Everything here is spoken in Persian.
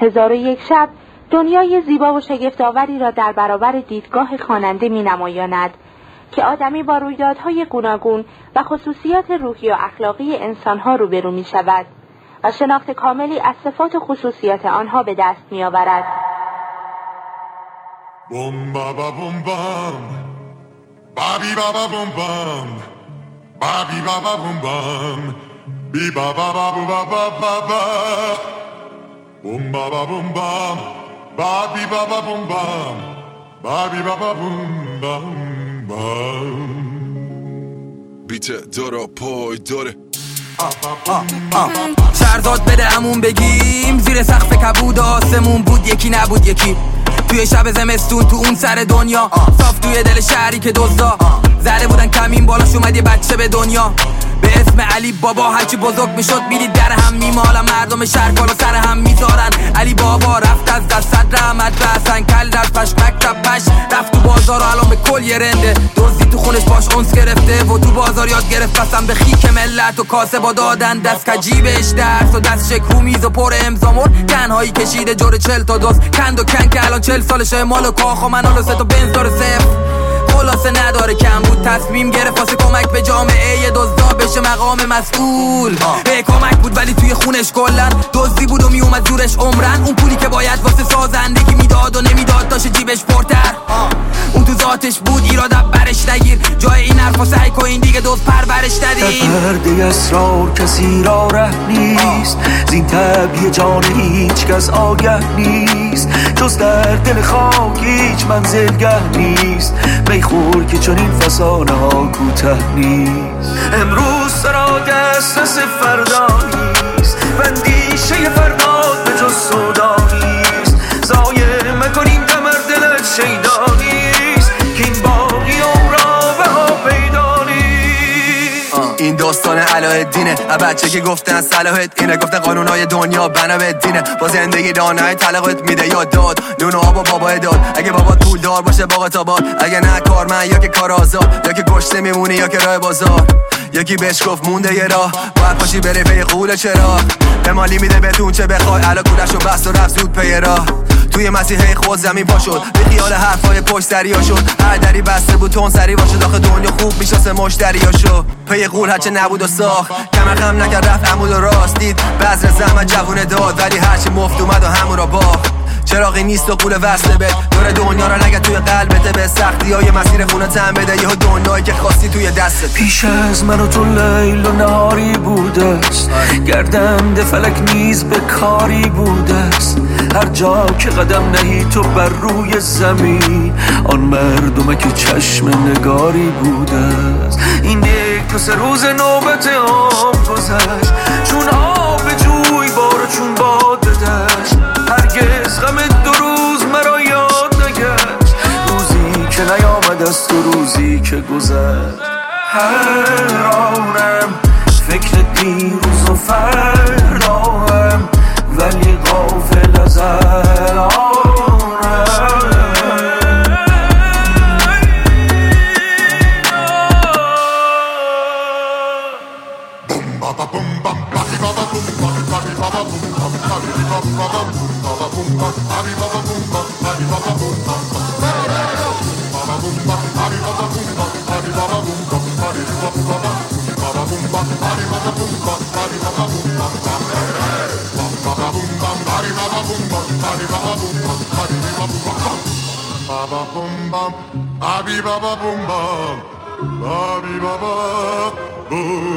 1001 شب دنیای زیبا و شگفت‌آوری را در برابر دیدگاه خواننده می‌نمایاند که آدمی با رویدادهای گوناگون و خصوصیات روحی و اخلاقی انسانها روبرو می‌شود و شناخت کاملی از صفات و خصوصیات آنها به دست می‌آورد. بوم بابا بوم بام بابی بابا بوم بام بابی بابا بوم بام بی بابا بابا بابا بابا بوم بابا بوم بام بابی بابا بوم بام بابی بابا بوم بام بام بیت دارا پای داره شهرزاد بده همون بگیم زیر سقف کبود آسمون بود یکی نبود یکی توی شب زمستون تو اون سر دنیا صاف توی دل شهری که دزدا زده بودن کمین بالاش اومد یه بچه به دنیا به اسم علی بابا. هرچی بزرگ میشد میدید در هم میمالن مردم شهر بالا سر هم میذارن. علی بابا رفت از دست رحمت و حسن کل در پش مکتب پش رفت تو بازار و الان به کل یه رنده دزدی تو خونش باش اونس گرفته و تو بازار یاد گرفت قسم به خیک ملت و کاسه با دادن دست کجیبش درس و دست شکرو میز و پر امضامور تنهایی کشیده جور 40 تا دوست کند و کن که الان 40 سالشه مال و کاخ و منال و 3 تا بنز داره صفر خلاصه نداره کم بود تصمیم گرفت واسه کمک به جامعه یه دزدا بشه مقام مسئول به کمک بود ولی توی خونش کلن دزدی بود و میومد زورش عمرن اون پولی که باید واسه سازندگی میداد و نمیداد داشت جیبش پرتر اون تو ذاتش بود ایراد برش نگیر جای این حرفا سعی کن این دیگه دوست پرورش ندین پرده اسرار کسی را ره نیست زین طبیع جان هیچ کس آگه نیست جز در دل خاک هیچ منزلگه نیست میخور که چون این فسانه ها کوته نیست امروز سرا دسترس فردا نیست بندیشه فرداد به جز سودا نیست زایه مکنیم کمر دلت شیدا نیست که این باقی عمرا بها پیدا نیست. این داستان علاءالدینه بچه که گفتن صلاحت اینه گفتن قانونهای دنیا بنا به دینه با زندگی دانای طلاقت میده یا داد نون و آب و بابا داد اگه بابا پول دار باشه باقت آباد اگه نه کارمند یا که کار آزاد یا که گشته میمونی یا که راه بازار یکی بهش گفت مونده یه راه باید پاشی بره پی قول چرا به مالی میده بهتون چه بخوای علا کولشو بست و رفت زود پی راه توی مسیحه خود زمین پا شد به خیال حرفای پشت سریا شد هر دری بسته بود تون سری باشه داخل دنیا خوب میشناسه مشتریاشو پی قول هرچه نبود و ساخت کمر خم نکرد رفت عمود و راست دید بذر زحمت جوونه داد ولی هرچی مفت اومد و همون را باخت چراغی نیست و قول وصله بد دور دنیا را نگه توی قلبته به سختی های مسیر خونه تن بده یه دنیایی که خواستی توی دستت پیش از من و تو لیل و نهاری بوده است گردنده فلک نیز به کاری بوده است هر جا که قدم نهی تو بر روی زمین آن مردمه که چشم نگاری بوده است این یک دو سه روز نوبت هم گذشت چون آب جوی بار چون باد دشت هرگز غم دو روز مرا یاد نگشت روزی که نیامد از تو روزی که گذشت حیرانم فکر دیروز و فرداهم ولی غافل از الانم Baba boom bam, babi baba boom.